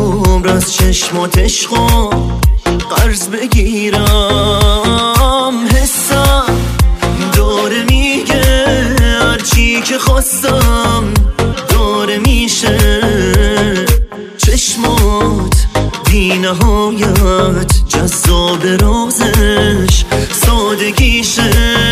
عمر از چشماتش قرض بگیرم. حسم داره میگه هرچی که خواستم داره میشه. چشمات بی نهایت جذاب، رازش سادگیشه.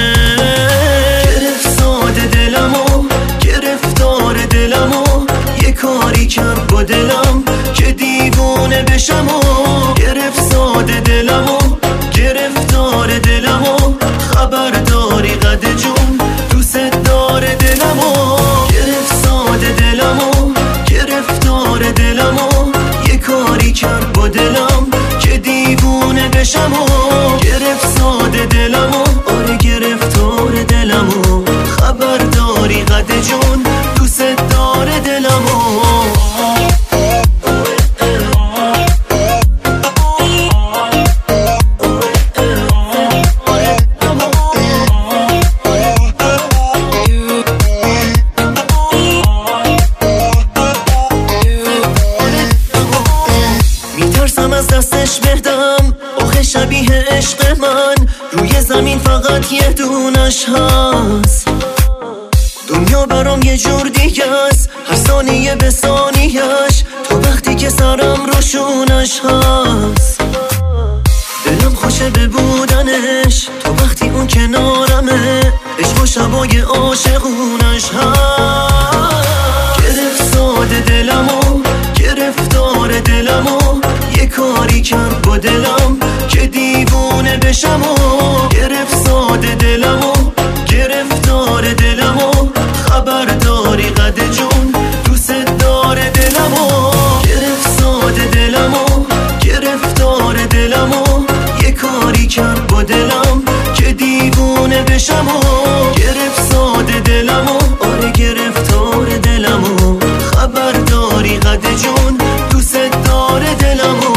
گرفت ساده دلمو، گرفتار دلمو، یه کاری کرد با دلم که دیوونه بشم. و گرفت ساده دلمو، گرفتار دلمو، خبرداری قد جون دوست داره دلمو. گرفت ساده دلمو، گرفتار دلمو، یه کاری کرد با دلم که دیوونه بشم. و گرفت ساده دلمو، آره گرفتار دلمو، خبرداری قد جون دوست داره دلمو. میترسم از دستش بدم، آخه شبیه عشق من روی زمین فقط یه دونش هست. دنیا برام یه جور دیگه است، هر ثانیه به ثانیه‌اش، تا وقتی که سرم روشونش هست. دلم خوشه به بودنش، تا وقتی اون کنارمه، عشق و شبای عاشقونش هست. گرفت ساده دلمو، گرفتار دلمو، یه کاری کرد با دلم که دیوونه بشم. و گرفت ساده دلمو، گرفتار دلمو، خبرداری قد جون دوست داره دلمو. گرفت ساده دلمو، گرفتار دلمو، یه کاری کرد با دلم که دیوونه بشم. و گرفت ساده دلمو، آره گرفتار دلمو، خبرداری قد جون دوست داره دلمو.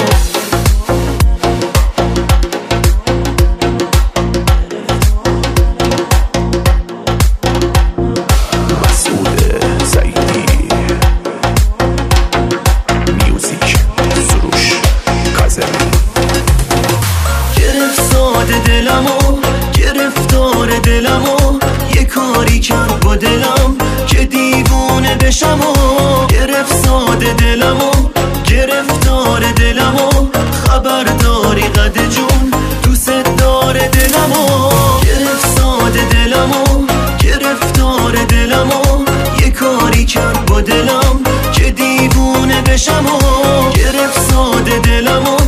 دلمو، گرفتار دلمو، یه کاری کرد با دلم که دیوونه بشم. و گرفت ساده دلمو، گرفتار دلمو، خبرداری قد جون دوست داره دلمو. گرفت ساده دلمو، گرفتار دلمو، یه کاری کرد با دلم که دیوونه بشم. و گرفت ساده دلمو،